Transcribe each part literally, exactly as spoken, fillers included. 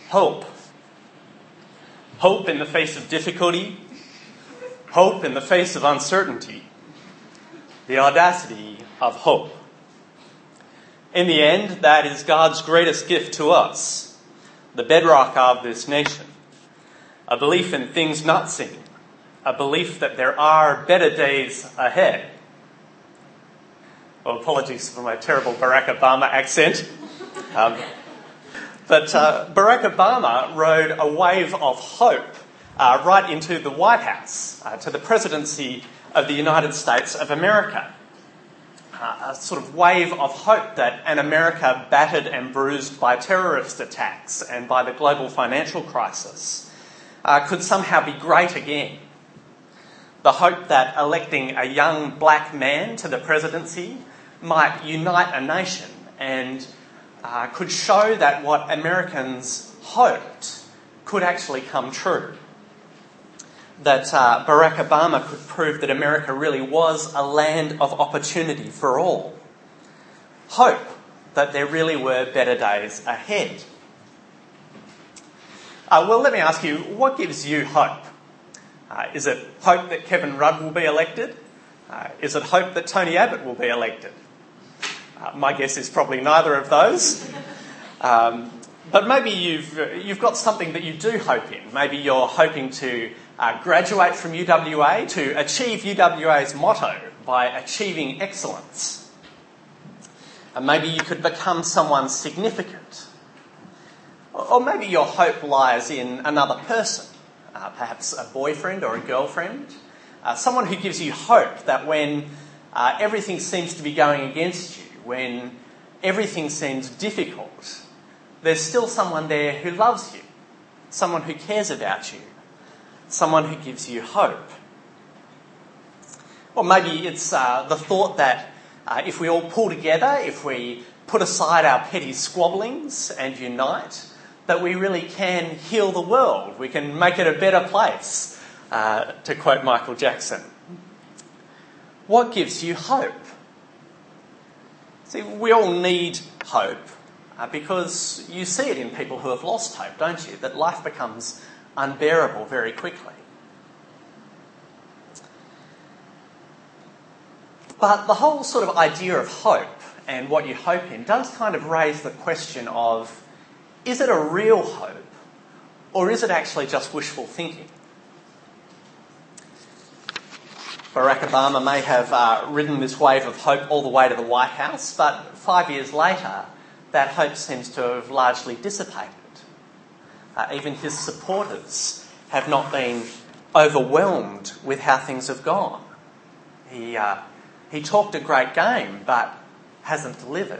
Hope. Hope in the face of difficulty. Hope in the face of uncertainty. The audacity of hope. In the end, that is God's greatest gift to us, the bedrock of this nation. A belief in things not seen. A belief that there are better days ahead. Well, apologies for my terrible Barack Obama accent. Um, but uh, Barack Obama rode a wave of hope uh, right into the White House, uh, to the presidency of the United States of America. Uh, a sort of wave of hope that an America battered and bruised by terrorist attacks and by the global financial crisis uh, could somehow be great again. The hope that electing a young black man to the presidency might unite a nation and uh, could show that what Americans hoped could actually come true. That uh, Barack Obama could prove that America really was a land of opportunity for all. Hope that there really were better days ahead. Uh, well, let me ask you, what gives you hope? Uh, is it hope that Kevin Rudd will be elected? Uh, is it hope that Tony Abbott will be elected? Uh, my guess is probably neither of those. Um, but maybe you've you've got something that you do hope in. Maybe you're hoping to uh, graduate from U W A, to achieve U W A's motto by achieving excellence. And maybe you could become someone significant. Or maybe your hope lies in another person. Uh, perhaps a boyfriend or a girlfriend, uh, someone who gives you hope that when uh, everything seems to be going against you, when everything seems difficult, there's still someone there who loves you, someone who cares about you, someone who gives you hope. Or maybe it's uh, the thought that uh, if we all pull together, if we put aside our petty squabblings and unite, that we really can heal the world. We can make it a better place, uh, to quote Michael Jackson. What gives you hope? See, we all need hope uh, because you see it in people who have lost hope, don't you? That life becomes unbearable very quickly. But the whole sort of idea of hope and what you hope in does kind of raise the question of, is it a real hope, or is it actually just wishful thinking? Barack Obama may have uh, ridden this wave of hope all the way to the White House, but five years later, that hope seems to have largely dissipated. Uh, even his supporters have not been overwhelmed with how things have gone. He, uh, he talked a great game, but hasn't delivered.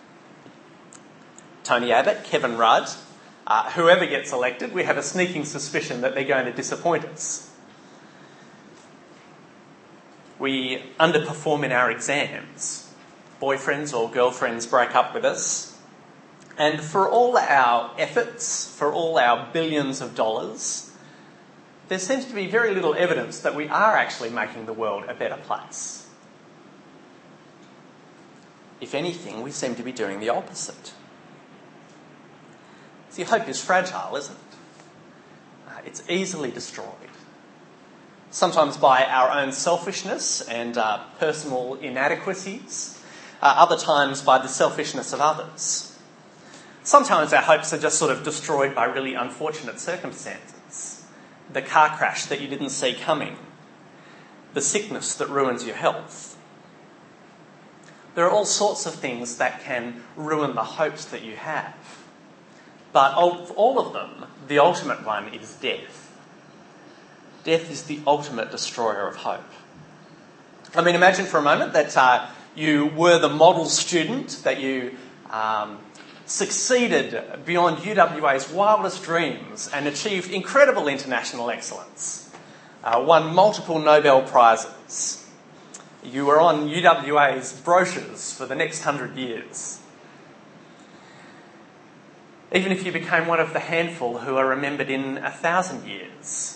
Tony Abbott, Kevin Rudd, uh, whoever gets elected, we have a sneaking suspicion that they're going to disappoint us. We underperform in our exams. Boyfriends or girlfriends break up with us. And for all our efforts, for all our billions of dollars, there seems to be very little evidence that we are actually making the world a better place. If anything, we seem to be doing the opposite. See, hope is fragile, isn't it? Uh, it's easily destroyed. Sometimes by our own selfishness and uh, personal inadequacies, uh, other times by the selfishness of others. Sometimes our hopes are just sort of destroyed by really unfortunate circumstances. The car crash that you didn't see coming. The sickness that ruins your health. There are all sorts of things that can ruin the hopes that you have. But of all of them, the ultimate one is death. Death is the ultimate destroyer of hope. I mean, imagine for a moment that uh, you were the model student, that you um, succeeded beyond U W A's wildest dreams and achieved incredible international excellence, uh, won multiple Nobel Prizes. You were on U W A's brochures for the next hundred years. Even if you became one of the handful who are remembered in a thousand years.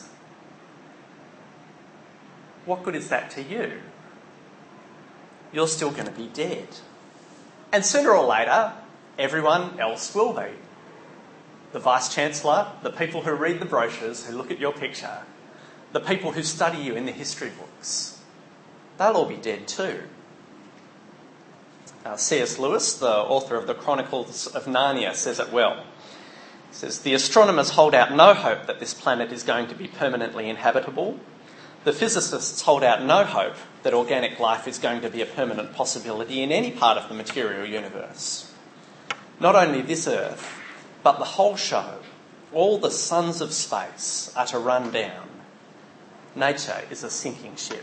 What good is that to you? You're still going to be dead. And sooner or later, everyone else will be. the Vice-Chancellor, the people who read the brochures, who look at your picture, the people who study you in the history books, they'll all be dead too. Uh, C S Lewis, the author of the Chronicles of Narnia, says it well. He says, "The astronomers hold out no hope that this planet is going to be permanently inhabitable. The physicists hold out no hope that organic life is going to be a permanent possibility in any part of the material universe. Not only this Earth, but the whole show, all the suns of space, are to run down. Nature is a sinking ship."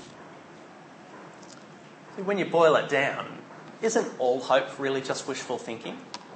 See, when you boil it down, isn't all hope really just wishful thinking?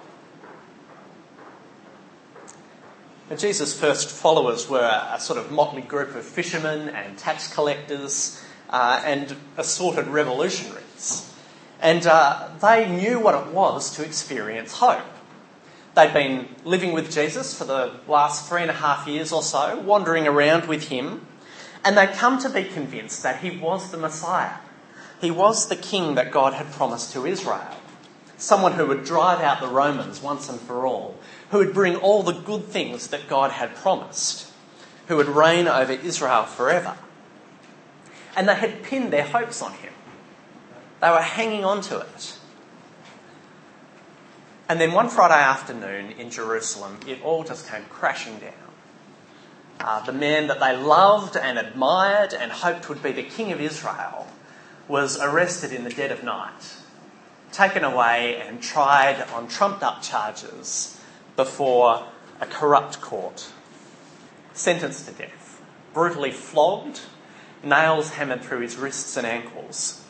Now, Jesus' first followers were a sort of motley group of fishermen and tax collectors uh, and assorted revolutionaries. And uh, they knew what it was to experience hope. They'd been living with Jesus for the last three and a half years or so, wandering around with him, and they'd come to be convinced that he was the Messiah. He was the king that God had promised to Israel, someone who would drive out the Romans once and for all, who would bring all the good things that God had promised, who would reign over Israel forever. And they had pinned their hopes on him. They were hanging on to it. And then one Friday afternoon in Jerusalem, it all just came crashing down. Uh, the man that they loved and admired and hoped would be the king of Israel was arrested in the dead of night, taken away and tried on trumped-up charges before a corrupt court, sentenced to death, brutally flogged, nails hammered through his wrists and ankles,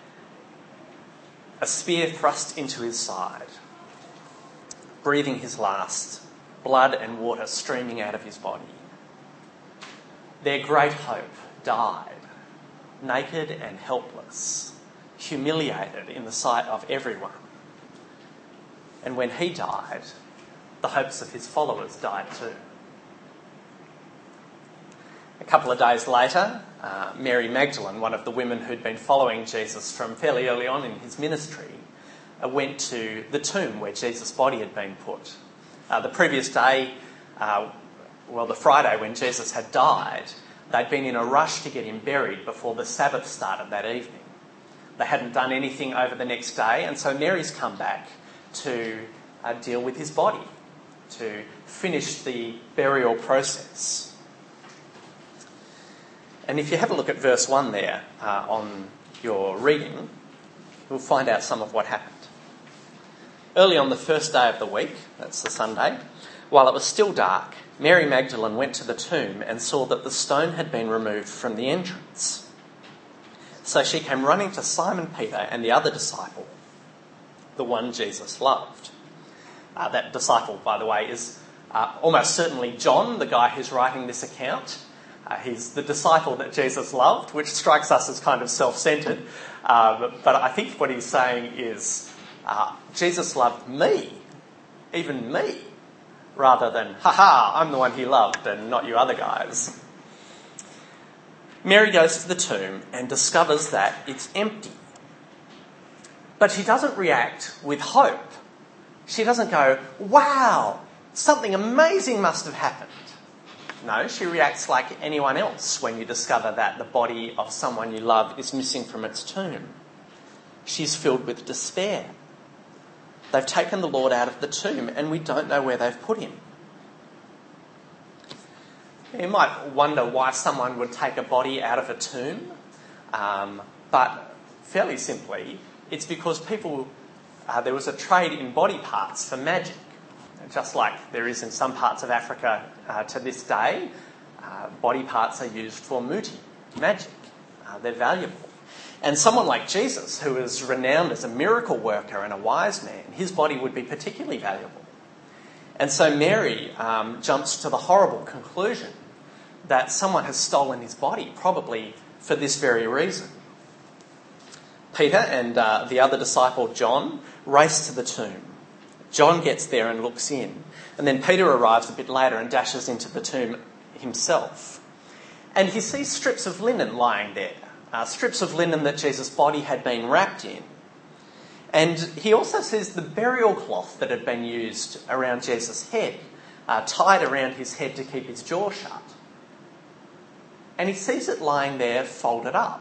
a spear thrust into his side, breathing his last, blood and water streaming out of his body. Their great hope died, naked and helpless, humiliated in the sight of everyone. And when he died, the hopes of his followers died too. A couple of days later, uh, Mary Magdalene, one of the women who'd been following Jesus from fairly early on in his ministry, uh, went to the tomb where Jesus' body had been put. Uh, the previous day, uh, well, the Friday when Jesus had died, they'd been in a rush to get him buried before the Sabbath started that evening. They hadn't done anything over the next day, and so Mary's come back to uh, deal with his body, to finish the burial process. And if you have a look at verse one there uh, on your reading, you'll find out some of what happened. Early on the first day of the week, that's the Sunday, while it was still dark, Mary Magdalene went to the tomb and saw that the stone had been removed from the entrance. So she came running to Simon Peter and the other disciple, the one Jesus loved. Uh, that disciple, by the way, is uh, almost certainly John, the guy who's writing this account. Uh, he's the disciple that Jesus loved, which strikes us as kind of self-centred. Uh, but, but I think what he's saying is, uh, Jesus loved me, even me, rather than, ha-ha, I'm the one he loved and not you other guys. Mary goes to the tomb and discovers that it's empty. But she doesn't react with hope. She doesn't go, wow, something amazing must have happened. No, she reacts like anyone else when you discover that the body of someone you love is missing from its tomb. She's filled with despair. They've taken the Lord out of the tomb and we don't know where they've put him. You might wonder why someone would take a body out of a tomb, um, but fairly simply, it's because people, uh, there was a trade in body parts for magic. Just like there is in some parts of Africa uh, to this day, uh, body parts are used for muti, magic. Uh, they're valuable. And someone like Jesus, who is renowned as a miracle worker and a wise man, his body would be particularly valuable. And so Mary um, jumps to the horrible conclusion that someone has stolen his body, probably for this very reason. Peter and uh, the other disciple, John, race to the tomb. John gets there and looks in. And then Peter arrives a bit later and dashes into the tomb himself. And he sees strips of linen lying there, uh, strips of linen that Jesus' body had been wrapped in. And he also sees the burial cloth that had been used around Jesus' head, uh, tied around his head to keep his jaw shut. And he sees it lying there folded up.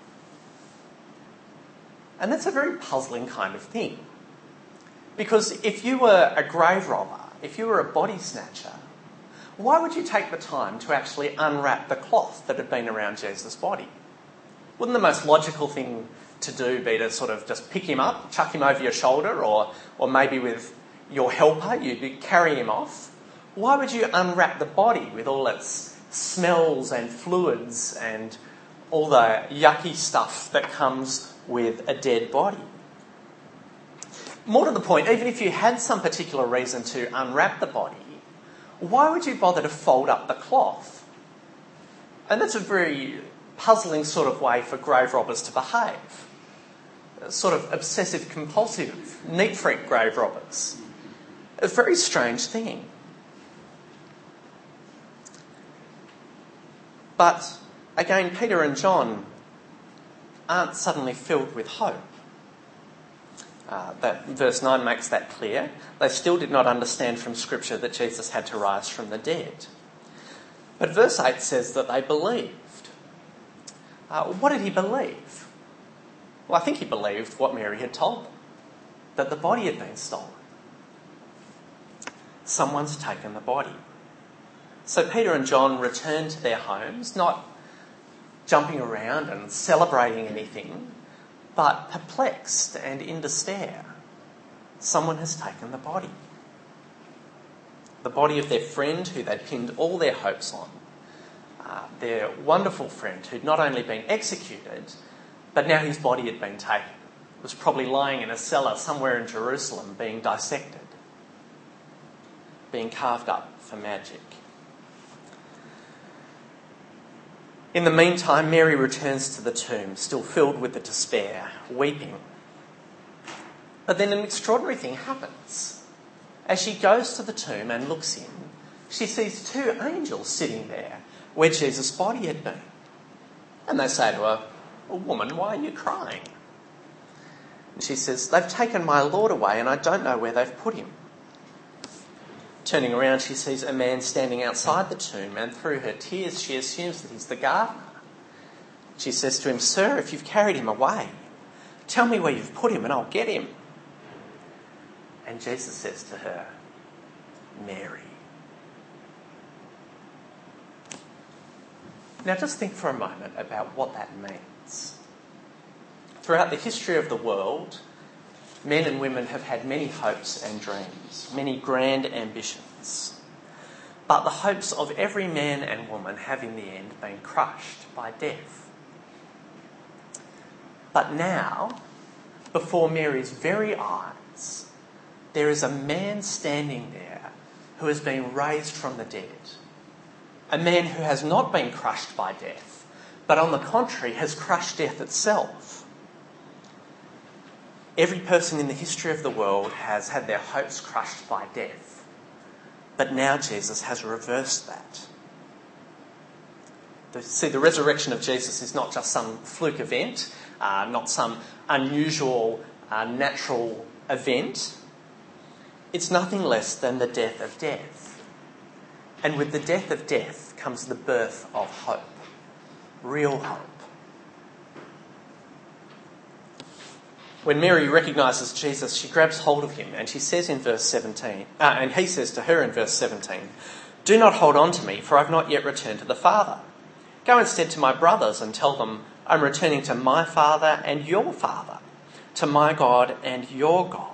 And that's a very puzzling kind of thing. Because if you were a grave robber, if you were a body snatcher, why would you take the time to actually unwrap the cloth that had been around Jesus' body? Wouldn't the most logical thing to do be to sort of just pick him up, chuck him over your shoulder, or, or maybe with your helper, you'd carry him off? Why would you unwrap the body with all its smells and fluids and all the yucky stuff that comes with a dead body? More to the point, even if you had some particular reason to unwrap the body, why would you bother to fold up the cloth? And that's a very puzzling sort of way for grave robbers to behave. A sort of obsessive compulsive, neat freak grave robbers. A very strange thing. But again, Peter and John aren't suddenly filled with hope. Uh, that verse nine makes that clear. They still did not understand from Scripture that Jesus had to rise from the dead. But verse eight says that they believed. Uh, what did he believe? Well, I think he believed what Mary had told them, that the body had been stolen. Someone's taken the body. So Peter and John returned to their homes, not jumping around and celebrating anything, but perplexed and in despair. Someone has taken the body. The body of their friend who they'd pinned all their hopes on. Uh, their wonderful friend who'd not only been executed, but now his body had been taken. It was probably lying in a cellar somewhere in Jerusalem being dissected, being carved up for magic. In the meantime, Mary returns to the tomb, still filled with the despair, weeping. But then an extraordinary thing happens. As she goes to the tomb and looks in, she sees two angels sitting there where Jesus' body had been. And they say to her, "Well, woman, why are you crying?" And she says, "They've taken my Lord away and I don't know where they've put him." Turning around, she sees a man standing outside the tomb, and through her tears she assumes that he's the gardener. She says to him, "Sir, if you've carried him away, tell me where you've put him and I'll get him." And Jesus says to her, "Mary." Now just think for a moment about what that means. Throughout the history of the world, men and women have had many hopes and dreams, many grand ambitions. But the hopes of every man and woman have in the end been crushed by death. But now, before Mary's very eyes, there is a man standing there who has been raised from the dead. A man who has not been crushed by death, but on the contrary has crushed death itself. Every person in the history of the world has had their hopes crushed by death. But now Jesus has reversed that. See, the resurrection of Jesus is not just some fluke event, uh, not some unusual, uh, natural event. It's nothing less than the death of death. And with the death of death comes the birth of hope, real hope. When Mary recognises Jesus, she grabs hold of him and she says in verse seventeen, uh, and he says to her in verse seventeen, "Do not hold on to me, for I've not yet returned to the Father. Go instead to my brothers and tell them, I'm returning to my Father and your Father, to my God and your God."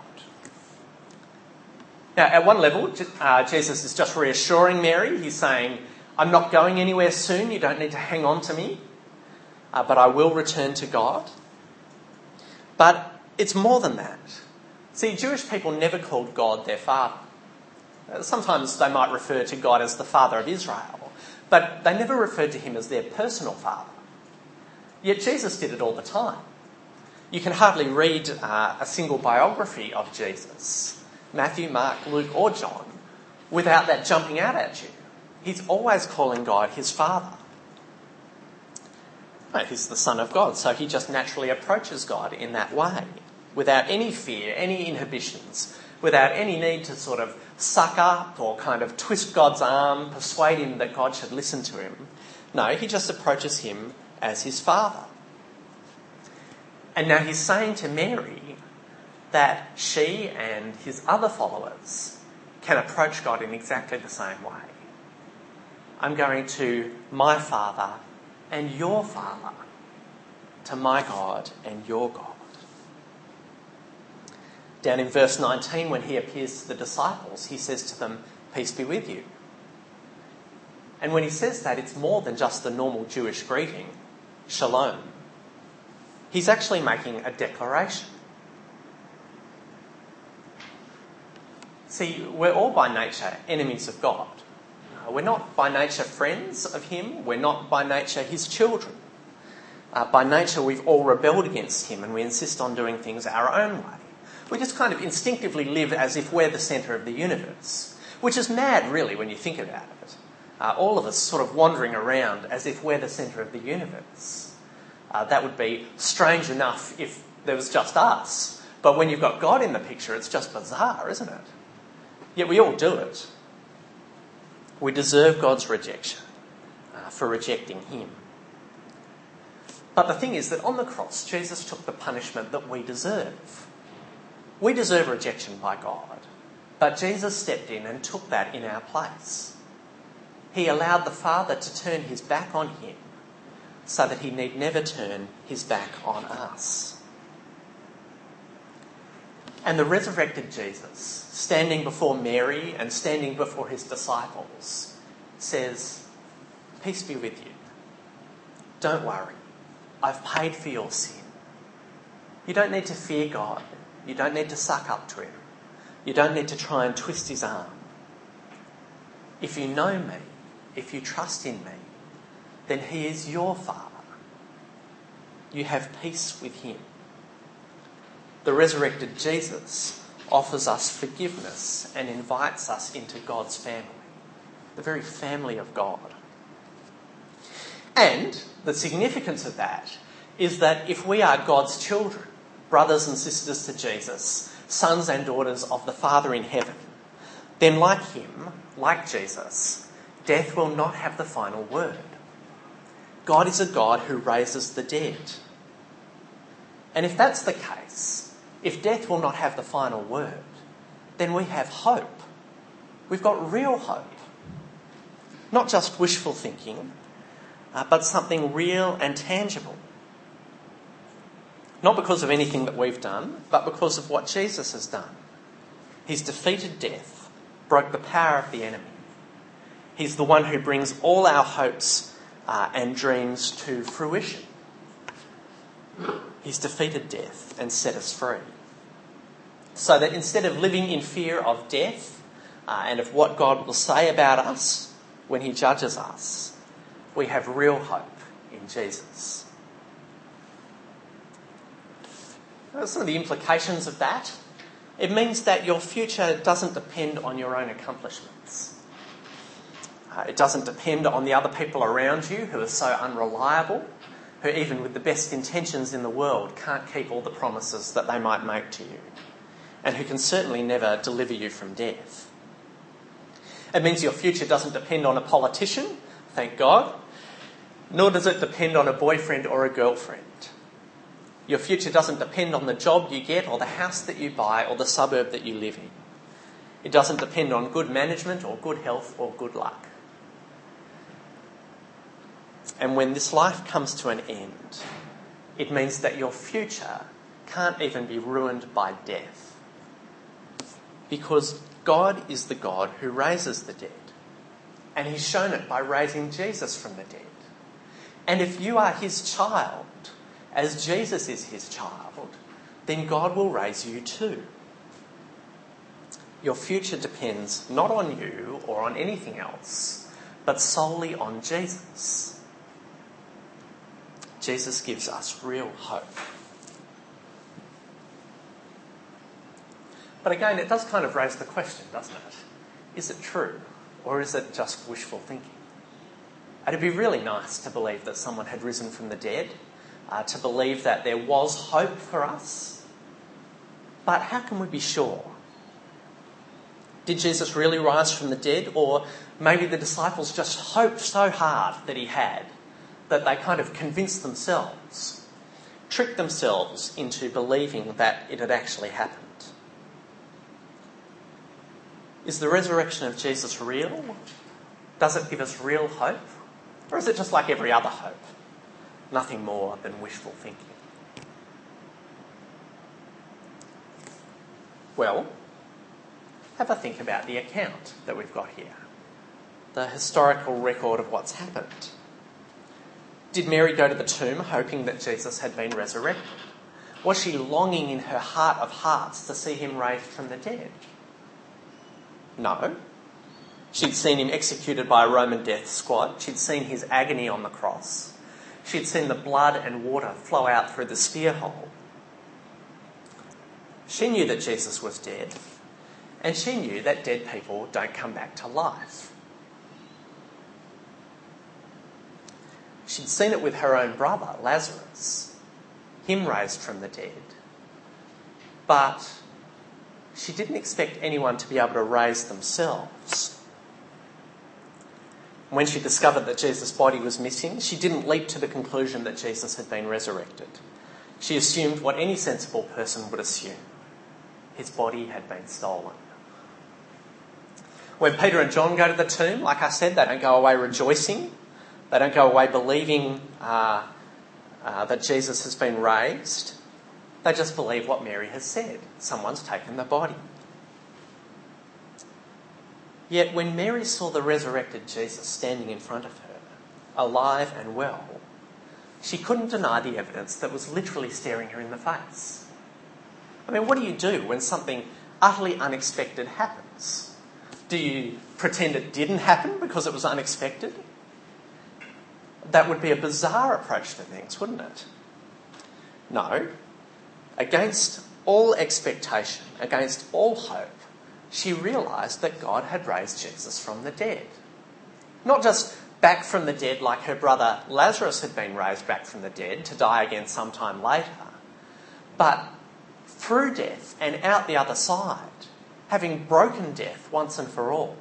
Now, at one level, uh, Jesus is just reassuring Mary. He's saying, "I'm not going anywhere soon. You don't need to hang on to me, uh, but I will return to God." But it's more than that. See, Jewish people never called God their father. Sometimes they might refer to God as the Father of Israel, but they never referred to him as their personal father. Yet Jesus did it all the time. You can hardly read uh, a single biography of Jesus, Matthew, Mark, Luke or John, without that jumping out at you. He's always calling God his Father. No, he's the Son of God, so he just naturally approaches God in that way, without any fear, any inhibitions, without any need to sort of suck up or kind of twist God's arm, persuade him that God should listen to him. No, he just approaches him as his father. And now he's saying to Mary that she and his other followers can approach God in exactly the same way. I'm going to my Father and your Father, to my God and your God. Down in verse nineteen, when he appears to the disciples, he says to them, "Peace be with you." And when he says that, it's more than just the normal Jewish greeting, shalom. He's actually making a declaration. See, we're all by nature enemies of God. We're not by nature friends of him. We're not by nature his children. Uh, by nature, we've all rebelled against him and we insist on doing things our own way. We just kind of instinctively live as if we're the centre of the universe, which is mad, really, when you think about it. Uh, all of us sort of wandering around as if we're the centre of the universe. Uh, that would be strange enough if there was just us. But when you've got God in the picture, it's just bizarre, isn't it? Yet we all do it. We deserve God's rejection uh, for rejecting him. But the thing is that on the cross, Jesus took the punishment that we deserve. We deserve rejection by God, but Jesus stepped in and took that in our place. He allowed the Father to turn his back on him so that he need never turn his back on us. And the resurrected Jesus, standing before Mary and standing before his disciples, says, "Peace be with you. Don't worry. I've paid for your sin. You don't need to fear God. You don't need to suck up to him. You don't need to try and twist his arm. If you know me, if you trust in me, then he is your Father. You have peace with him." The resurrected Jesus offers us forgiveness and invites us into God's family, the very family of God. And the significance of that is that if we are God's children, brothers and sisters to Jesus, sons and daughters of the Father in heaven, then like him, like Jesus, death will not have the final word. God is a God who raises the dead. And if that's the case, if death will not have the final word, then we have hope. We've got real hope. Not just wishful thinking, uh, but something real and tangible. Not because of anything that we've done, but because of what Jesus has done. He's defeated death, broke the power of the enemy. He's the one who brings all our hopes uh, and dreams to fruition. He's defeated death and set us free. So that instead of living in fear of death uh, and of what God will say about us when he judges us, we have real hope in Jesus. Some of the implications of that. It means that your future doesn't depend on your own accomplishments. Uh, it doesn't depend on the other people around you who are so unreliable, who even with the best intentions in the world can't keep all the promises that they might make to you, and who can certainly never deliver you from death. It means your future doesn't depend on a politician, thank God, nor does it depend on a boyfriend or a girlfriend. Your future doesn't depend on the job you get or the house that you buy or the suburb that you live in. It doesn't depend on good management or good health or good luck. And when this life comes to an end, it means that your future can't even be ruined by death. Because God is the God who raises the dead. And he's shown it by raising Jesus from the dead. And if you are his child, as Jesus is his child, then God will raise you too. Your future depends not on you or on anything else, but solely on Jesus. Jesus gives us real hope. But again, it does kind of raise the question, doesn't it? Is it true, or is it just wishful thinking? It'd be really nice to believe that someone had risen from the dead, uh, to believe that there was hope for us. But how can we be sure? Did Jesus really rise from the dead? Or maybe the disciples just hoped so hard that he had that they kind of convinced themselves, tricked themselves into believing that it had actually happened. Is the resurrection of Jesus real? Does it give us real hope? Or is it just like every other hope? Nothing more than wishful thinking. Well, have a think about the account that we've got here. The historical record of what's happened. Did Mary go to the tomb hoping that Jesus had been resurrected? Was she longing in her heart of hearts to see him raised from the dead? No. She'd seen him executed by a Roman death squad. She'd seen his agony on the cross. She'd seen the blood and water flow out through the spear hole. She knew that Jesus was dead, and she knew that dead people don't come back to life. She'd seen it with her own brother, Lazarus, him raised from the dead. But she didn't expect anyone to be able to raise themselves. When she discovered that Jesus' body was missing, she didn't leap to the conclusion that Jesus had been resurrected. She assumed what any sensible person would assume. His body had been stolen. When Peter and John go to the tomb, like I said, they don't go away rejoicing. They don't go away believing uh, uh, that Jesus has been raised. They just believe what Mary has said. Someone's taken the body. Yet when Mary saw the resurrected Jesus standing in front of her, alive and well, she couldn't deny the evidence that was literally staring her in the face. I mean, what do you do when something utterly unexpected happens? Do you pretend it didn't happen because it was unexpected? That would be a bizarre approach to things, wouldn't it? No. Against all expectation, against all hope, she realised that God had raised Jesus from the dead. Not just back from the dead like her brother Lazarus had been raised back from the dead to die again sometime later, but through death and out the other side, having broken death once and for all.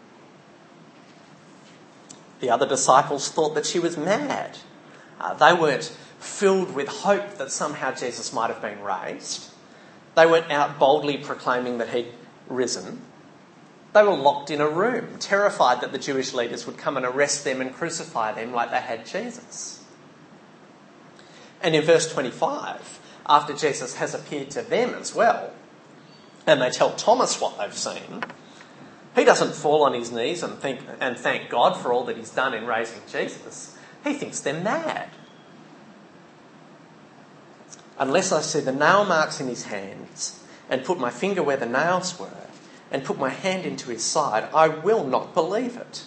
The other disciples thought that she was mad. Uh, they weren't filled with hope that somehow Jesus might have been raised. They weren't out boldly proclaiming that he'd risen. They were locked in a room, terrified that the Jewish leaders would come and arrest them and crucify them like they had Jesus. And in verse twenty-five, after Jesus has appeared to them as well, and they tell Thomas what they've seen, he doesn't fall on his knees and think and thank God for all that he's done in raising Jesus. He thinks they're mad. Unless I see the nail marks in his hands and put my finger where the nails were and put my hand into his side, I will not believe it.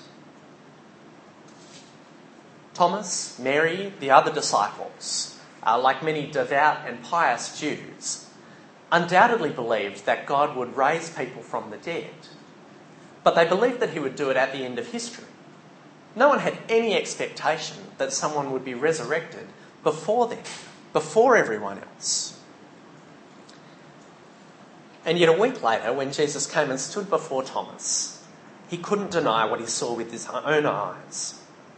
Thomas, Mary, the other disciples, uh, like many devout and pious Jews, undoubtedly believed that God would raise people from the dead. But they believed that he would do it at the end of history. No one had any expectation that someone would be resurrected before them, before everyone else. And yet a week later, when Jesus came and stood before Thomas, he couldn't deny what he saw with his own eyes.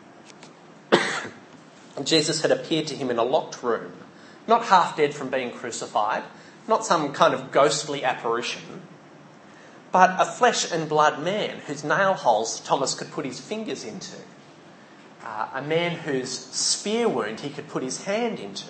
Jesus had appeared to him in a locked room, not half dead from being crucified, not some kind of ghostly apparition, but a flesh and blood man whose nail holes Thomas could put his fingers into, uh, a man whose spear wound he could put his hand into.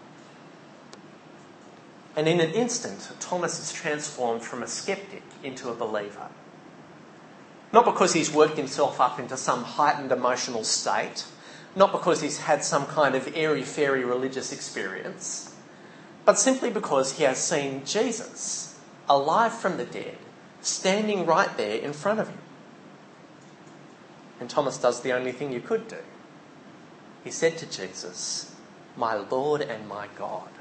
And in an instant, Thomas is transformed from a sceptic into a believer. Not because he's worked himself up into some heightened emotional state, not because he's had some kind of airy-fairy religious experience, but simply because he has seen Jesus, alive from the dead, standing right there in front of him. And Thomas does the only thing you could do. He said to Jesus, "My Lord and my God."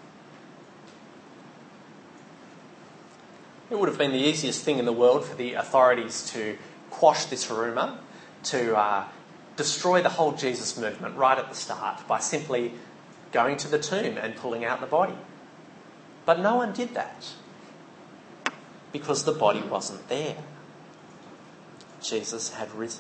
It would have been the easiest thing in the world for the authorities to quash this rumour, to uh, destroy the whole Jesus movement right at the start by simply going to the tomb and pulling out the body. But no one did that because the body wasn't there. Jesus had risen.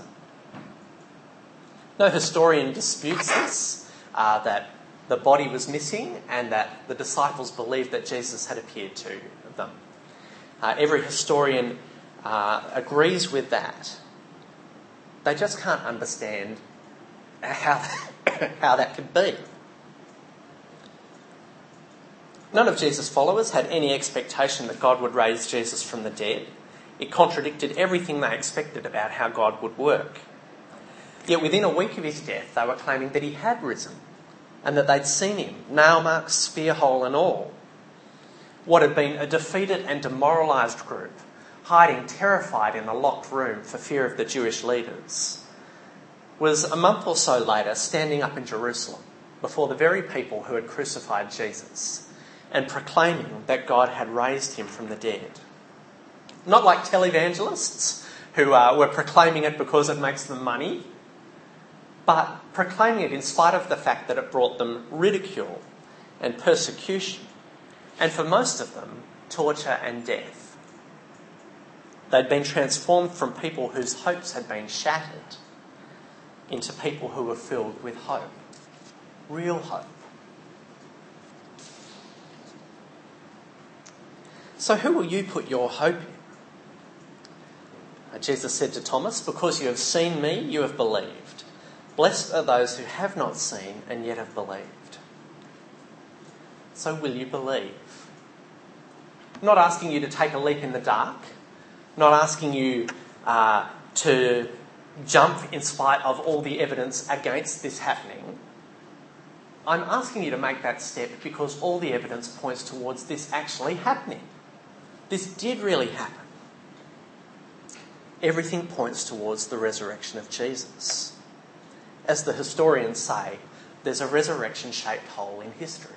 No historian disputes this, uh, that the body was missing and that the disciples believed that Jesus had appeared to them. Uh, every historian uh, agrees with that. They just can't understand how, how that could be. None of Jesus' followers had any expectation that God would raise Jesus from the dead. It contradicted everything they expected about how God would work. Yet within a week of his death, they were claiming that he had risen and that they'd seen him, nail marks, spear hole and all. What had been a defeated and demoralised group, hiding terrified in a locked room for fear of the Jewish leaders, was a month or so later standing up in Jerusalem before the very people who had crucified Jesus and proclaiming that God had raised him from the dead. Not like televangelists who uh, were proclaiming it because it makes them money, but proclaiming it in spite of the fact that it brought them ridicule and persecution, and for most of them, torture and death. They'd been transformed from people whose hopes had been shattered into people who were filled with hope. Real hope. So who will you put your hope in? Jesus said to Thomas, "Because you have seen me, you have believed. Blessed are those who have not seen and yet have believed." So will you believe? Not asking you to take a leap in the dark, not asking you uh, to jump in spite of all the evidence against this happening. I'm asking you to make that step because all the evidence points towards this actually happening. This did really happen. Everything points towards the resurrection of Jesus. As the historians say, there's a resurrection-shaped hole in history.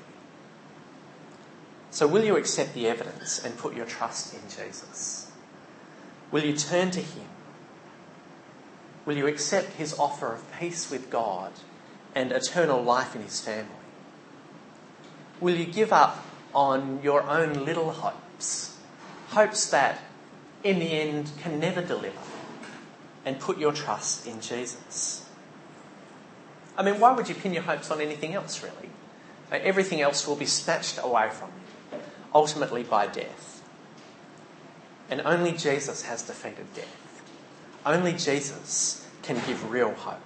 So will you accept the evidence and put your trust in Jesus? Will you turn to him? Will you accept his offer of peace with God and eternal life in his family? Will you give up on your own little hopes, hopes that in the end can never deliver, and put your trust in Jesus? I mean, why would you pin your hopes on anything else, really? Everything else will be snatched away from you, ultimately by death. And only Jesus has defeated death. Only Jesus can give real hope.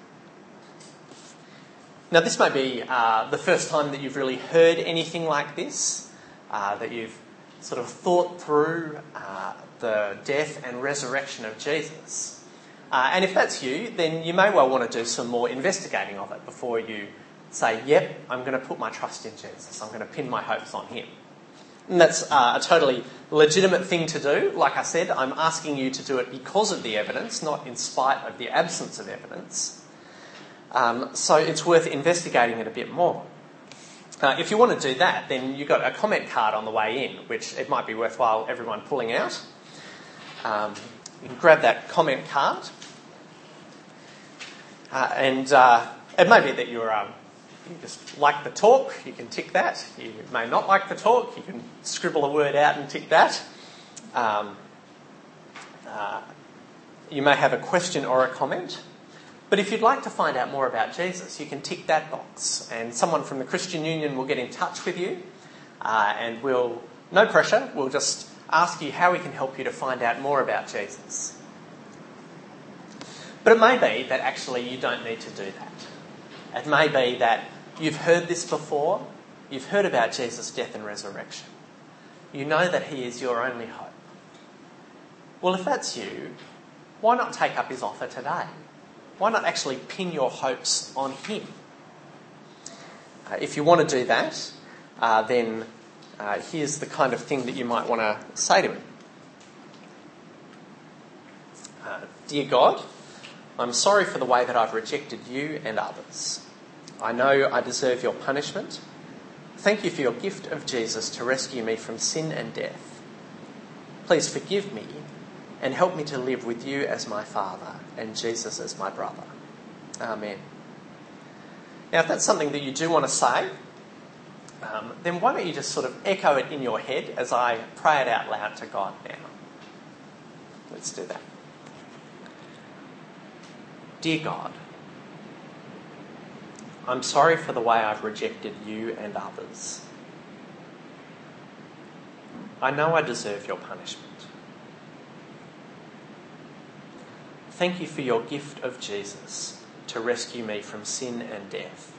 Now, this may be uh, the first time that you've really heard anything like this, uh, that you've sort of thought through uh, the death and resurrection of Jesus. Uh, and if that's you, then you may well want to do some more investigating of it before you say, yep, I'm going to put my trust in Jesus. I'm going to pin my hopes on him. And that's uh, a totally legitimate thing to do. Like I said, I'm asking you to do it because of the evidence, not in spite of the absence of evidence. Um, so it's worth investigating it a bit more. Uh, if you want to do that, then you've got a comment card on the way in, which it might be worthwhile everyone pulling out. Um, you can grab that comment card. Uh, and uh, it may be that you're... Um, You just like the talk, you can tick that. You may not like the talk, you can scribble a word out and tick that. Um, uh, you may have a question or a comment. But if you'd like to find out more about Jesus, you can tick that box. And someone from the Christian Union will get in touch with you. Uh, and we'll, no pressure, we'll just ask you how we can help you to find out more about Jesus. But it may be that actually you don't need to do that. It may be that you've heard this before, you've heard about Jesus' death and resurrection. You know that he is your only hope. Well, if that's you, why not take up his offer today? Why not actually pin your hopes on him? Uh, if you want to do that, uh, then uh, here's the kind of thing that you might want to say to him. Uh, Dear God, I'm sorry for the way that I've rejected you and others. I know I deserve your punishment. Thank you for your gift of Jesus to rescue me from sin and death. Please forgive me and help me to live with you as my Father and Jesus as my brother. Amen. Now, if that's something that you do want to say, um, then why don't you just sort of echo it in your head as I pray it out loud to God now. Let's do that. Dear God, I'm sorry for the way I've rejected you and others. I know I deserve your punishment. Thank you for your gift of Jesus to rescue me from sin and death.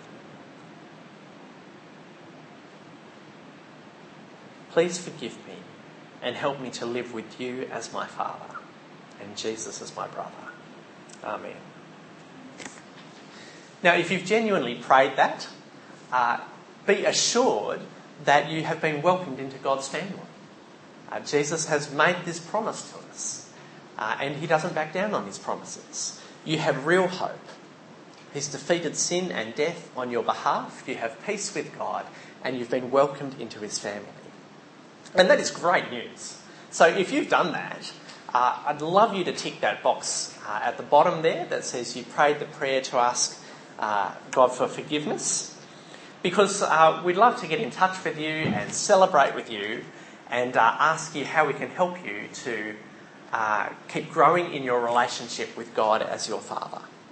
Please forgive me and help me to live with you as my Father and Jesus as my brother. Amen. Now, if you've genuinely prayed that, uh, be assured that you have been welcomed into God's family. Uh, Jesus has made this promise to us, uh, and he doesn't back down on his promises. You have real hope. He's defeated sin and death on your behalf. You have peace with God, and you've been welcomed into his family. And that is great news. So if you've done that, uh, I'd love you to tick that box uh, at the bottom there that says you prayed the prayer to ask uh, God for forgiveness. Because uh, we'd love to get in touch with you and celebrate with you and uh, ask you how we can help you to uh, keep growing in your relationship with God as your Father.